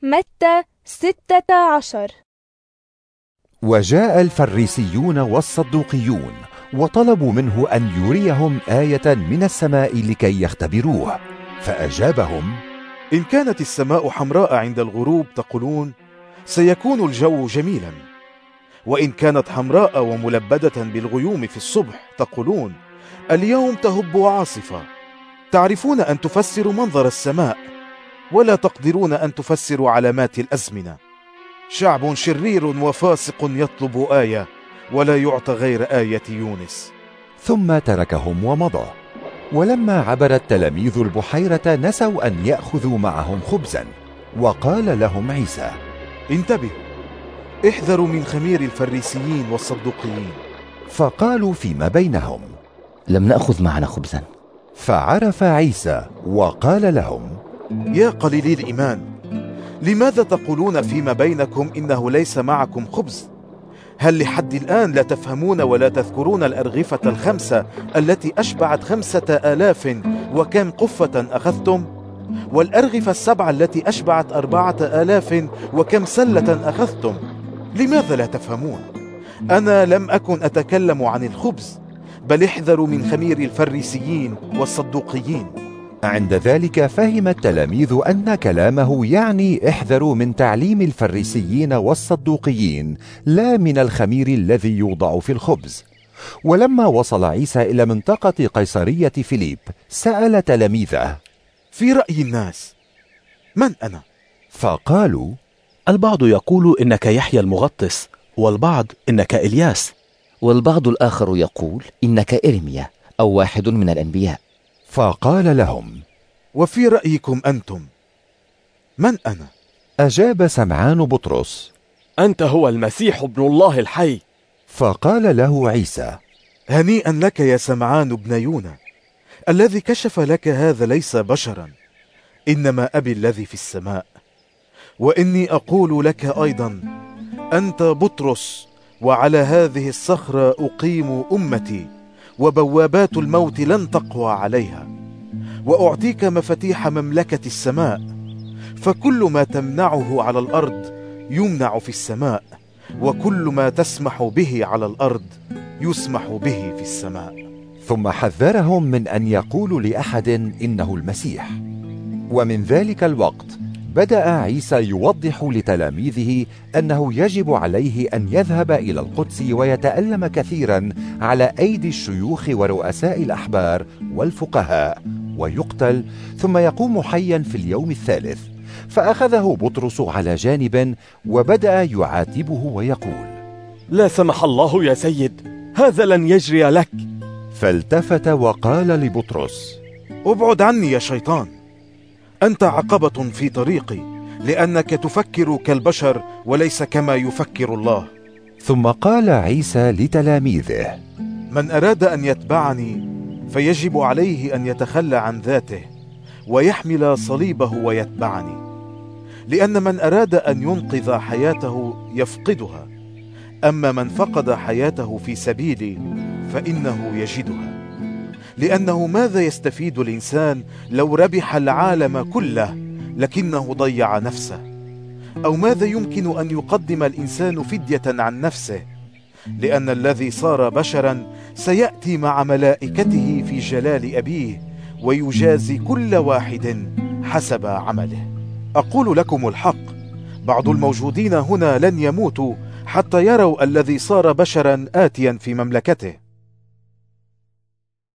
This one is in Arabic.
متى 16. وجاء الفريسيون والصدوقيون وطلبوا منه أن يريهم آية من السماء لكي يختبروه، فأجابهم: إن كانت السماء حمراء عند الغروب تقولون سيكون الجو جميلا، وإن كانت حمراء وملبدة بالغيوم في الصبح تقولون اليوم تهب عاصفة. تعرفون أن تفسروا منظر السماء ولا تقدرون أن تفسروا علامات الأزمنة. شعب شرير وفاسق يطلب آية ولا يعطى غير آية يونس. ثم تركهم ومضى. ولما عبر التلاميذ البحيرة نسوا أن يأخذوا معهم خبزا، وقال لهم عيسى: انتبهوا، احذروا من خمير الفريسيين والصدوقيين. فقالوا فيما بينهم: لم نأخذ معنا خبزا. فعرف عيسى وقال لهم: يا قليلي الإيمان، لماذا تقولون فيما بينكم إنه ليس معكم خبز؟ هل لحد الآن لا تفهمون ولا تذكرون الأرغفة الخمسة التي أشبعت 5000 وكم قفة أخذتم؟ والأرغفة السبعة التي أشبعت 4000 وكم سلة أخذتم؟ لماذا لا تفهمون؟ أنا لم أكن أتكلم عن الخبز، بل احذروا من خمير الفريسيين والصدوقيين. عند ذلك فهم التلاميذ أن كلامه يعني احذروا من تعليم الفريسيين والصدوقيين، لا من الخمير الذي يوضع في الخبز. ولما وصل عيسى إلى منطقة قيصرية فيليب سأل تلاميذه: في رأي الناس من أنا؟ فقالوا: البعض يقول إنك يحيى المغطس، والبعض إنك إلياس، والبعض الآخر يقول إنك إرميا أو واحد من الأنبياء. فقال لهم: وفي رأيكم أنتم من أنا؟ أجاب سمعان بطرس: أنت هو المسيح ابن الله الحي. فقال له عيسى: هنيئا لك يا سمعان بن يونا، الذي كشف لك هذا ليس بشرا إنما أبي الذي في السماء. وإني أقول لك أيضا أنت بطرس، وعلى هذه الصخرة أقيم أمتي، وبوابات الموت لن تقوى عليها. وأعطيك مفاتيح مملكة السماء، فكل ما تمنعه على الأرض يمنع في السماء، وكل ما تسمح به على الأرض يسمح به في السماء. ثم حذرهم من أن يقولوا لأحد إنه المسيح. ومن ذلك الوقت بدأ عيسى يوضح لتلاميذه أنه يجب عليه أن يذهب إلى القدس ويتألم كثيرا على أيدي الشيوخ ورؤساء الأحبار والفقهاء ويقتل، ثم يقوم حيا في اليوم الثالث. فأخذه بطرس على جانب وبدأ يعاتبه ويقول: لا سمح الله يا سيد، هذا لن يجري لك. فالتفت وقال لبطرس: ابعد عني يا شيطان، أنت عقبة في طريقي، لأنك تفكر كالبشر وليس كما يفكر الله. ثم قال عيسى لتلاميذه: من أراد أن يتبعني فيجب عليه أن يتخلى عن ذاته ويحمل صليبه ويتبعني. لأن من أراد أن ينقذ حياته يفقدها، أما من فقد حياته في سبيلي فإنه يجدها. لأنه ماذا يستفيد الإنسان لو ربح العالم كله لكنه ضيع نفسه؟ أو ماذا يمكن أن يقدم الإنسان فدية عن نفسه؟ لأن الذي صار بشرا سيأتي مع ملائكته في جلال أبيه ويجازي كل واحد حسب عمله. أقول لكم الحق، بعض الموجودين هنا لن يموتوا حتى يروا الذي صار بشرا آتيا في مملكته.